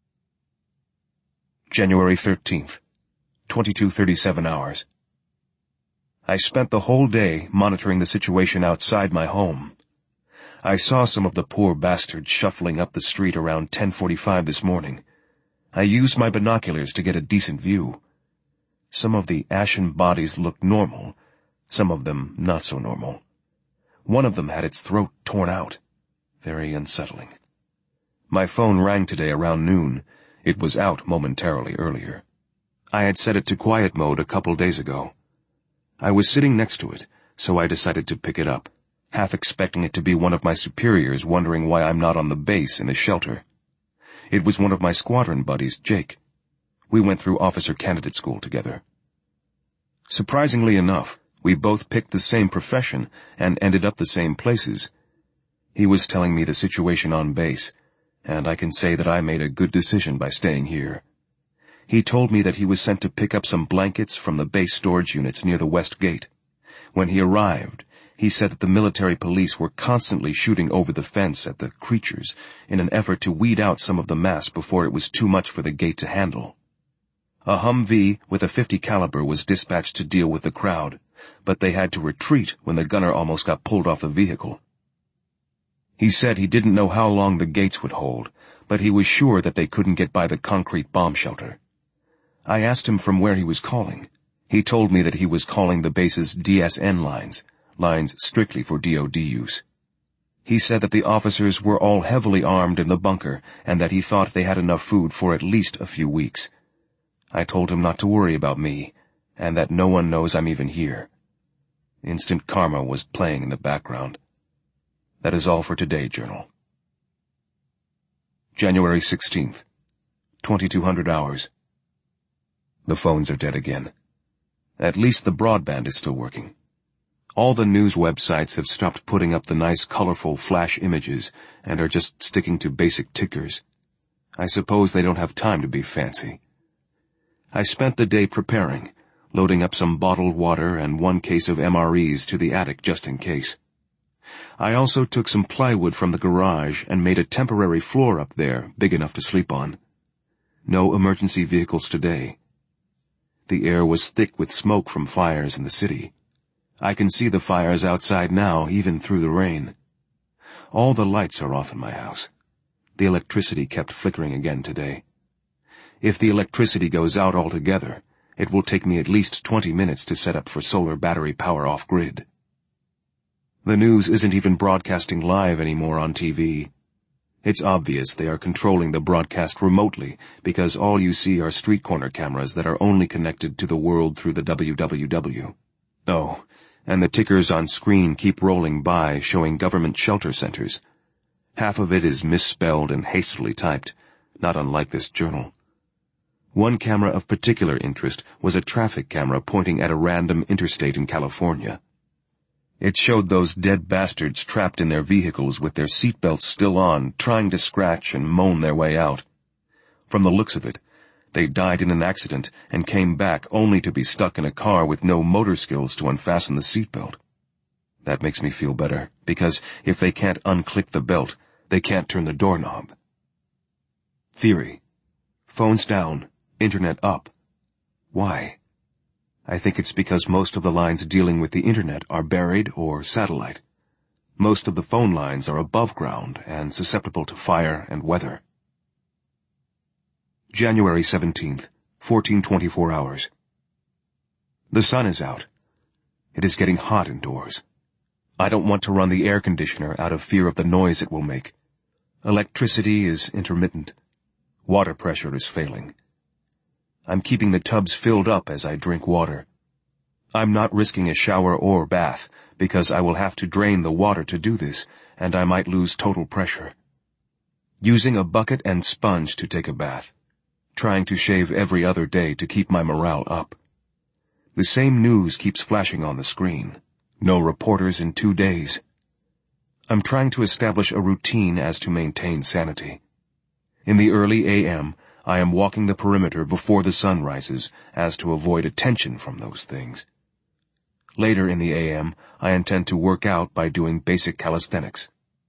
January 13th, 22:37 hours. I spent the whole day monitoring the situation outside my home. I saw some of the poor bastards shuffling up the street around 10:45 this morning. I used my binoculars to get a decent view. Some of the ashen bodies looked normal, some of them not so normal. One of them had its throat torn out. Very unsettling. My phone rang today around noon. It was out momentarily earlier. I had set it to quiet mode a couple days ago. I was sitting next to it, so I decided to pick it up, half expecting it to be one of my superiors wondering why I'm not on the base in the shelter. It was one of my squadron buddies, Jake. We went through officer candidate school together. Surprisingly enough, we both picked the same profession and ended up the same places. He was telling me the situation on base, and I can say that I made a good decision by staying here. He told me that he was sent to pick up some blankets from the base storage units near the west gate. When he arrived, he said that the military police were constantly shooting over the fence at the creatures in an effort to weed out some of the mass before it was too much for the gate to handle. A Humvee with a .50 caliber was dispatched to deal with the crowd, but they had to retreat when the gunner almost got pulled off the vehicle. He said he didn't know how long the gates would hold, but he was sure that they couldn't get by the concrete bomb shelter. I asked him from where he was calling. He told me that he was calling the base's DSN lines strictly for DoD use. He said that the officers were all heavily armed in the bunker and that he thought they had enough food for at least a few weeks. I told him not to worry about me, and that no one knows I'm even here. Instant karma was playing in the background. That is all for today, Journal. January 16th, 2200 hours. The phones are dead again. At least the broadband is still working. All the news websites have stopped putting up the nice colorful flash images and are just sticking to basic tickers. I suppose they don't have time to be fancy. I spent the day preparing, loading up some bottled water and 1 case of MREs to the attic just in case. I also took some plywood from the garage and made a temporary floor up there big enough to sleep on. No emergency vehicles today. The air was thick with smoke from fires in the city. I can see the fires outside now, even through the rain. All the lights are off in my house. The electricity kept flickering again today. If the electricity goes out altogether, it will take me at least 20 minutes to set up for solar battery power off-grid. The news isn't even broadcasting live anymore on TV. It's obvious they are controlling the broadcast remotely because all you see are street corner cameras that are only connected to the world through the WWW. Oh, and the tickers on screen keep rolling by showing government shelter centers. Half of it is misspelled and hastily typed, not unlike this journal. One camera of particular interest was a traffic camera pointing at a random interstate in California. It showed those dead bastards trapped in their vehicles with their seatbelts still on, trying to scratch and moan their way out. From the looks of it, they died in an accident and came back only to be stuck in a car with no motor skills to unfasten the seatbelt. That makes me feel better, because if they can't unclick the belt, they can't turn the doorknob. Theory. Phones down, internet up. Why? I think it's because most of the lines dealing with the internet are buried or satellite. Most of the phone lines are above ground and susceptible to fire and weather. January 17th, 14:24 hours. The sun is out. It is getting hot indoors. I don't want to run the air conditioner out of fear of the noise it will make. Electricity is intermittent. Water pressure is failing. I'm keeping the tubs filled up as I drink water. I'm not risking a shower or bath, because I will have to drain the water to do this, and I might lose total pressure. Using a bucket and sponge to take a bath. Trying to shave every other day to keep my morale up. The same news keeps flashing on the screen. No reporters in 2 days. I'm trying to establish a routine as to maintain sanity. In the early a.m., I am walking the perimeter before the sun rises, as to avoid attention from those things. Later in the a.m., I intend to work out by doing basic calisthenics.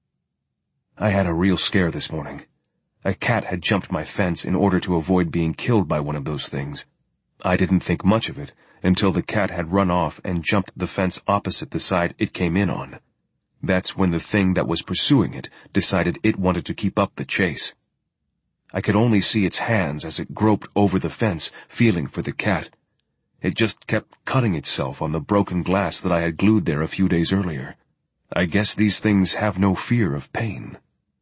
I had a real scare this morning. A cat had jumped my fence in order to avoid being killed by one of those things. I didn't think much of it until the cat had run off and jumped the fence opposite the side it came in on. That's when the thing that was pursuing it decided it wanted to keep up the chase. I could only see its hands as it groped over the fence, feeling for the cat. It just kept cutting itself on the broken glass that I had glued there a few days earlier. I guess these things have no fear of pain.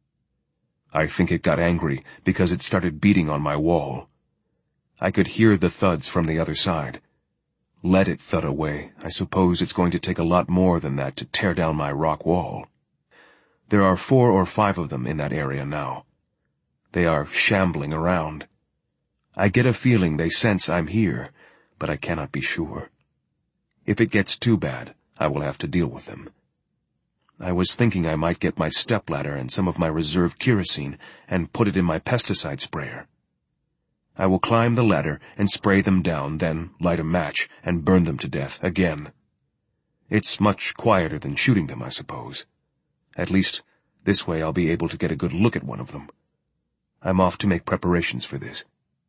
I think it got angry because it started beating on my wall. I could hear the thuds from the other side. Let it thud away. I suppose it's going to take a lot more than that to tear down my rock wall. There are 4 or 5 of them in that area now. They are shambling around. I get a feeling they sense I'm here, but I cannot be sure. If it gets too bad, I will have to deal with them. I was thinking I might get my stepladder and some of my reserve kerosene and put it in my pesticide sprayer. I will climb the ladder and spray them down, then light a match and burn them to death again. It's much quieter than shooting them, I suppose. At least, this way I'll be able to get a good look at one of them. I'm off to make preparations for this.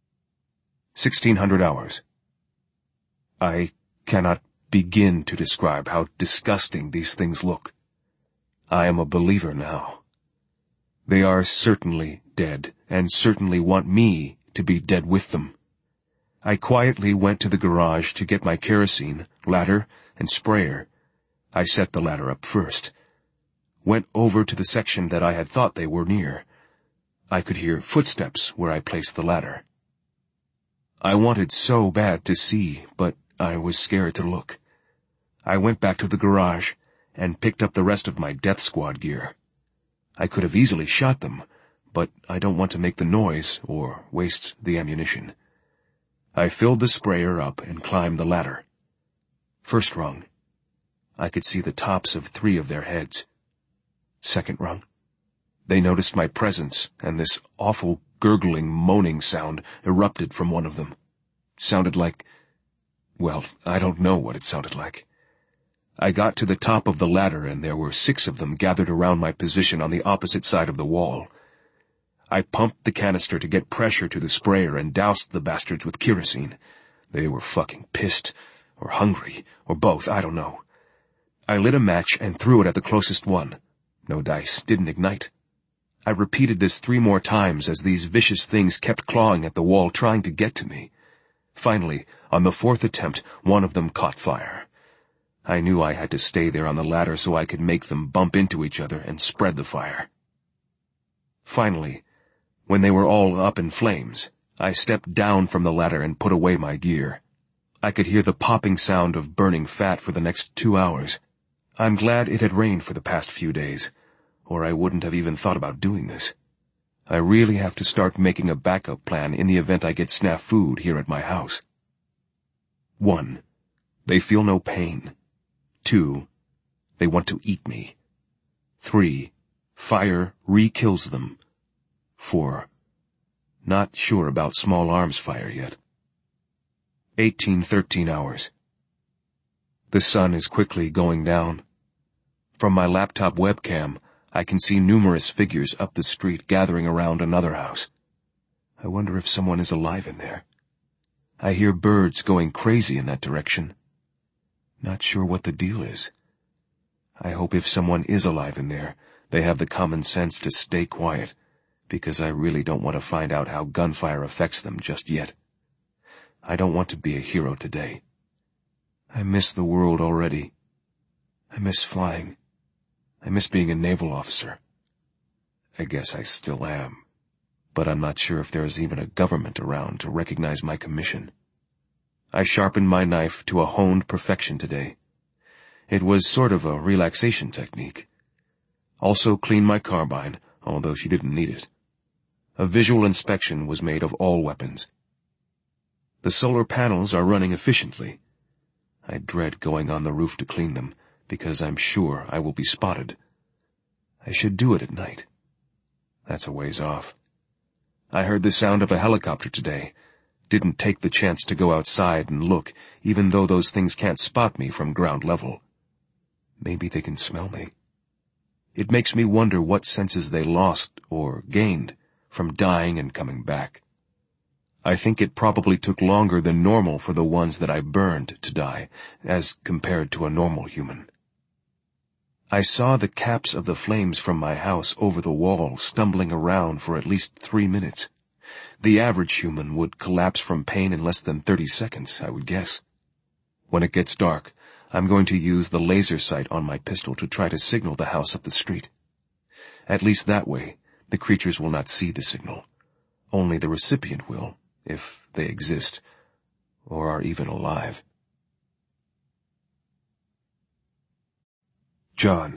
1600 hours. I cannot begin to describe how disgusting these things look. I am a believer now. They are certainly dead, and certainly want me to be dead with them. I quietly went to the garage to get my kerosene, ladder, and sprayer. I set the ladder up first. Went over to the section that I had thought they were near. I could hear footsteps where I placed the ladder. I wanted so bad to see, but I was scared to look. I went back to the garage and picked up the rest of my death squad gear. I could have easily shot them, but I don't want to make the noise or waste the ammunition. I filled the sprayer up and climbed the ladder. First rung. I could see the tops of 3 of their heads. Second rung. They noticed my presence, and this awful gurgling, moaning sound erupted from one of them. Sounded like... well, I don't know what it sounded like. I got to the top of the ladder, and there were 6 of them gathered around my position on the opposite side of the wall. I pumped the canister to get pressure to the sprayer and doused the bastards with kerosene. They were fucking pissed, or hungry, or both, I don't know. I lit a match and threw it at the closest one. No dice, didn't ignite. I repeated this 3 more times as these vicious things kept clawing at the wall, trying to get to me. Finally, on the 4th attempt, one of them caught fire. I knew I had to stay there on the ladder so I could make them bump into each other and spread the fire. Finally, when they were all up in flames, I stepped down from the ladder and put away my gear. I could hear the popping sound of burning fat for the next 2 hours. I'm glad it had rained for the past few days, or I wouldn't have even thought about doing this. I really have to start making a backup plan in the event I get snafu'd here at my house. 1. They feel no pain. 2. They want to eat me. 3. Fire re-kills them. 4. Not sure about small arms fire yet. 13 hours. The sun is quickly going down. From my laptop webcam, I can see numerous figures up the street gathering around another house. I wonder if someone is alive in there. I hear birds going crazy in that direction. Not sure what the deal is. I hope if someone is alive in there, they have the common sense to stay quiet, because I really don't want to find out how gunfire affects them just yet. I don't want to be a hero today. I miss the world already. I miss flying. I miss being a naval officer. I guess I still am, but I'm not sure if there is even a government around to recognize my commission. I sharpened my knife to a honed perfection today. It was sort of a relaxation technique. Also cleaned my carbine, although she didn't need it. A visual inspection was made of all weapons. The solar panels are running efficiently. I dread going on the roof to clean them, because I'm sure I will be spotted. I should do it at night. That's a ways off. I heard the sound of a helicopter today. Didn't take the chance to go outside and look, even though those things can't spot me from ground level. Maybe they can smell me. It makes me wonder what senses they lost or gained from dying and coming back. I think it probably took longer than normal for the ones that I burned to die, as compared to a normal human. I saw the caps of the flames from my house over the wall stumbling around for at least 3 minutes. The average human would collapse from pain in less than 30 seconds, I would guess. When it gets dark, I'm going to use the laser sight on my pistol to try to signal the house up the street. At least that way, the creatures will not see the signal. Only the recipient will, if they exist, or are even alive. John.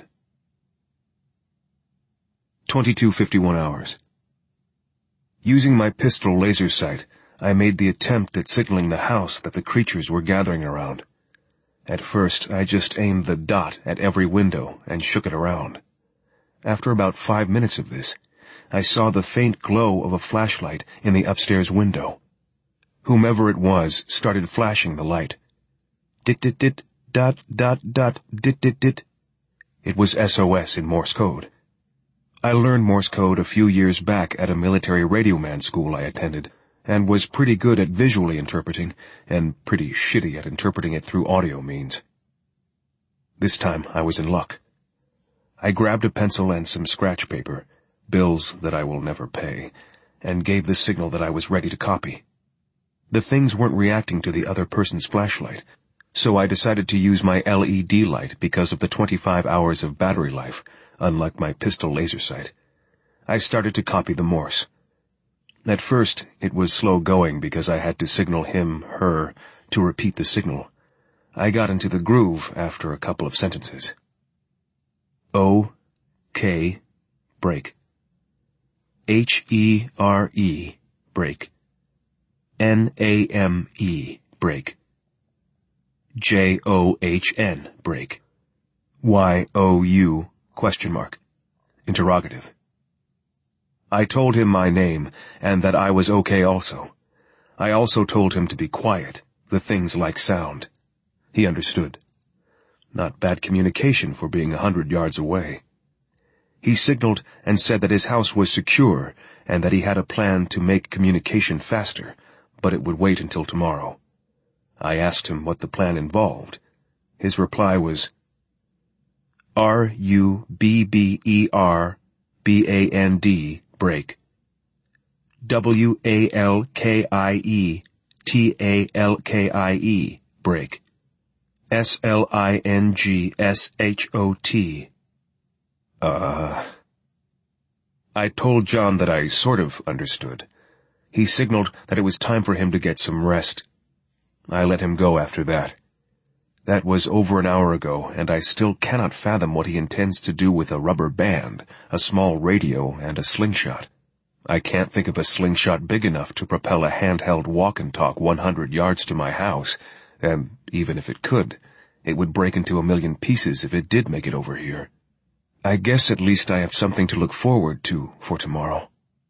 22:51 hours. Using my pistol laser sight, I made the attempt at signaling the house that the creatures were gathering around. At first, I just aimed the dot at every window and shook it around. After about 5 minutes of this, I saw the faint glow of a flashlight in the upstairs window. Whomever it was started flashing the light. Dit-dit-dit, dot, dot, dot, dit-dit-dit. It was SOS in Morse code. I learned Morse code a few years back at a military radioman school I attended, and was pretty good at visually interpreting, and pretty shitty at interpreting it through audio means. This time I was in luck. I grabbed a pencil and some scratch paper, bills that I will never pay, and gave the signal that I was ready to copy. The things weren't reacting to the other person's flashlight, so I decided to use my LED light because of the 25 hours of battery life, unlike my pistol laser sight. I started to copy the Morse. At first, it was slow going because I had to signal him, her, to repeat the signal. I got into the groove after a couple of sentences. O, K, break. H-E-R-E, break. N-A-M-E, break. J-O-H-N, break. Y-O-U, question mark, interrogative. I told him my name, and that I was okay also. I also told him to be quiet, the things like sound. He understood. Not bad communication for being 100 yards away. He signaled and said that his house was secure, and that he had a plan to make communication faster, but it would wait until tomorrow. I asked him what the plan involved. His reply was, R-U-B-B-E-R-B-A-N-D, break. W-A-L-K-I-E-T-A-L-K-I-E, break. S-L-I-N-G-S-H-O-T. I told John that I sort of understood. He signaled that it was time for him to get some rest. I let him go after that. That was over an hour ago, and I still cannot fathom what he intends to do with a rubber band, a small radio, and a slingshot. I can't think of a slingshot big enough to propel a handheld walk-and-talk 100 yards to my house, and even if it could, it would break into a million pieces if it did make it over here. I guess at least I have something to look forward to for tomorrow.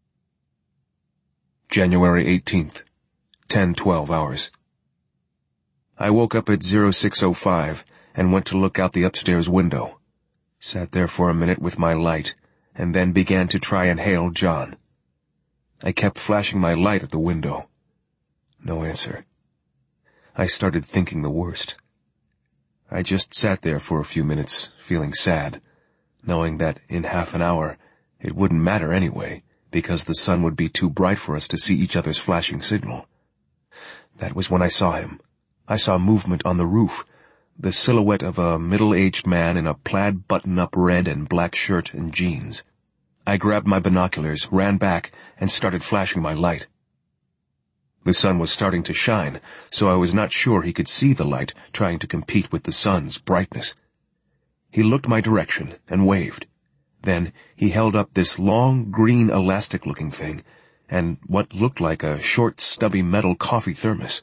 January 18th, 10:12 hours. I woke up at 06:05 and went to look out the upstairs window. Sat there for a minute with my light, and then began to try and hail John. I kept flashing my light at the window. No answer. I started thinking the worst. I just sat there for a few minutes, feeling sad, knowing that in half an hour it wouldn't matter anyway, because the sun would be too bright for us to see each other's flashing signal. That was when I saw him. I saw movement on the roof, the silhouette of a middle-aged man in a plaid button-up red and black shirt and jeans. I grabbed my binoculars, ran back, and started flashing my light. The sun was starting to shine, so I was not sure he could see the light trying to compete with the sun's brightness. He looked my direction and waved. Then he held up this long, green, elastic-looking thing, and what looked like a short, stubby metal coffee thermos.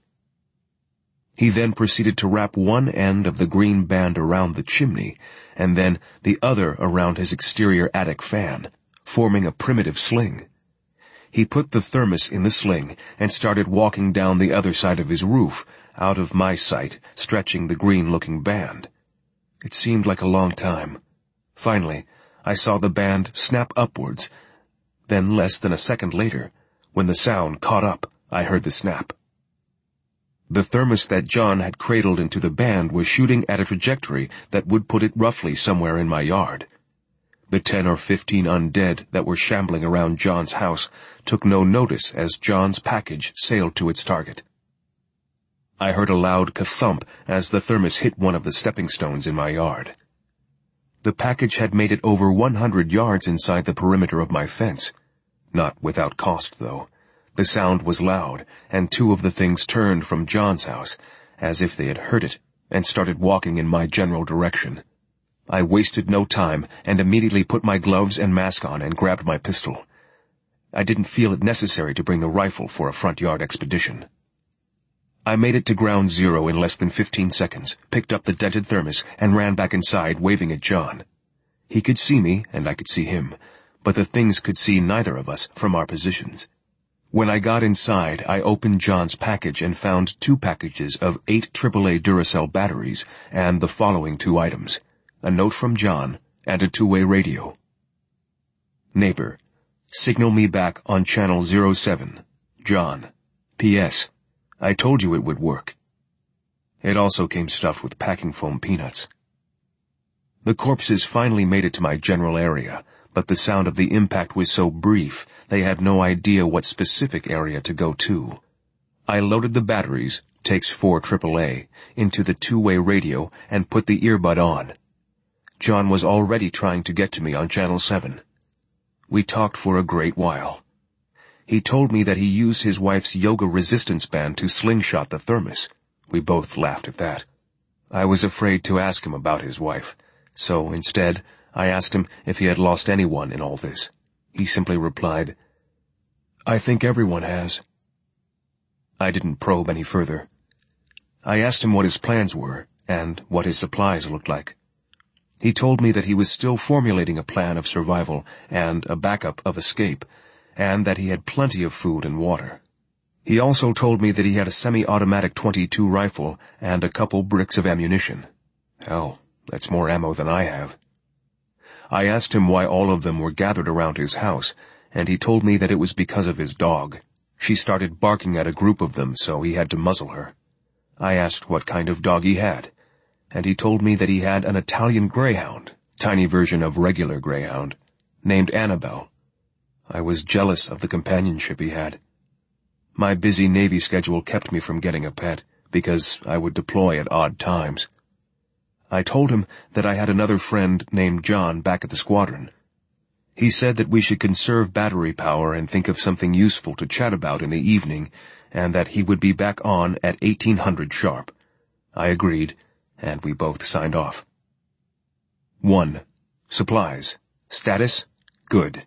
He then proceeded to wrap one end of the green band around the chimney, and then the other around his exterior attic fan, forming a primitive sling. He put the thermos in the sling and started walking down the other side of his roof, out of my sight, stretching the green-looking band. It seemed like a long time. Finally, I saw the band snap upwards. Then, less than a second later, when the sound caught up, I heard the snap. The thermos that John had cradled into the band was shooting at a trajectory that would put it roughly somewhere in my yard. The 10 or 15 undead that were shambling around John's house took no notice as John's package sailed to its target. I heard a loud ka-thump as the thermos hit one of the stepping stones in my yard. The package had made it over 100 yards inside the perimeter of my fence. Not without cost, though. The sound was loud, and 2 of the things turned from John's house, as if they had heard it, and started walking in my general direction. I wasted no time and immediately put my gloves and mask on and grabbed my pistol. I didn't feel it necessary to bring the rifle for a front yard expedition. I made it to ground zero in less than 15 seconds, picked up the dented thermos, and ran back inside, waving at John. He could see me, and I could see him, but the things could see neither of us from our positions. When I got inside, I opened John's package and found 2 packages of 8 AAA Duracell batteries and the following 2 items: a note from John and a 2-way radio. Neighbor, signal me back on channel 07. John. P.S. I told you it would work. It also came stuffed with packing foam peanuts. The corpses finally made it to my general area, but the sound of the impact was so brief they had no idea what specific area to go to. I loaded the batteries, takes 4 AAA, into the 2-way radio and put the earbud on. John was already trying to get to me on channel 7. We talked for a great while. He told me that he used his wife's yoga resistance band to slingshot the thermos. We both laughed at that. I was afraid to ask him about his wife, so instead I asked him if he had lost anyone in all this. He simply replied, "I think everyone has." I didn't probe any further. I asked him what his plans were and what his supplies looked like. He told me that he was still formulating a plan of survival and a backup of escape, and that he had plenty of food and water. He also told me that he had a semi-automatic .22 rifle and a couple bricks of ammunition. Hell, that's more ammo than I have. I asked him why all of them were gathered around his house, and he told me that it was because of his dog. She started barking at a group of them, so he had to muzzle her. I asked what kind of dog he had, and he told me that he had an Italian greyhound, tiny version of regular greyhound, named Annabelle. I was jealous of the companionship he had. My busy Navy schedule kept me from getting a pet, because I would deploy at odd times. I told him that I had another friend named John back at the squadron. He said that we should conserve battery power and think of something useful to chat about in the evening, and that he would be back on at 1800 sharp. I agreed, and we both signed off. 1. Supplies. Status: good.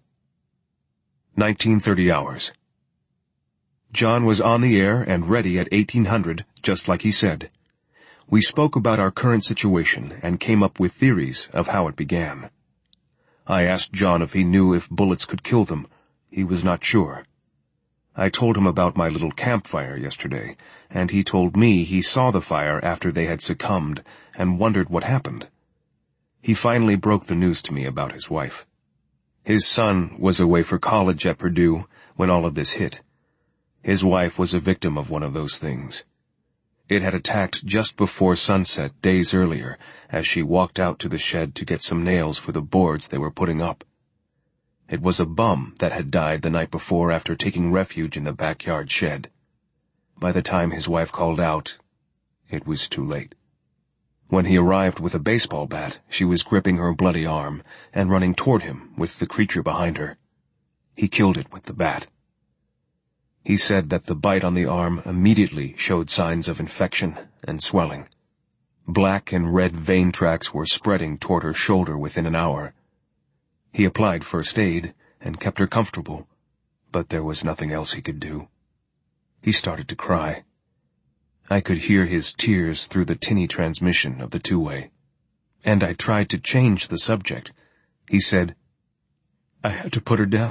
1930 hours. John was on the air and ready at 1800, just like he said. We spoke about our current situation and came up with theories of how it began. I asked John if he knew if bullets could kill them. He was not sure. I told him about my little campfire yesterday, and he told me he saw the fire after they had succumbed and wondered what happened. He finally broke the news to me about his wife. His son was away for college at Purdue when all of this hit. His wife was a victim of one of those things. It had attacked just before sunset days earlier as she walked out to the shed to get some nails for the boards they were putting up. It was a bum that had died the night before after taking refuge in the backyard shed. By the time his wife called out, it was too late. When he arrived with a baseball bat, she was gripping her bloody arm and running toward him with the creature behind her. He killed it with the bat. He said that the bite on the arm immediately showed signs of infection and swelling. Black and red vein tracts were spreading toward her shoulder within an hour. He applied first aid and kept her comfortable, but there was nothing else he could do. He started to cry. I could hear his tears through the tinny transmission of the two-way. And I tried to change the subject. He said, I had to put her down.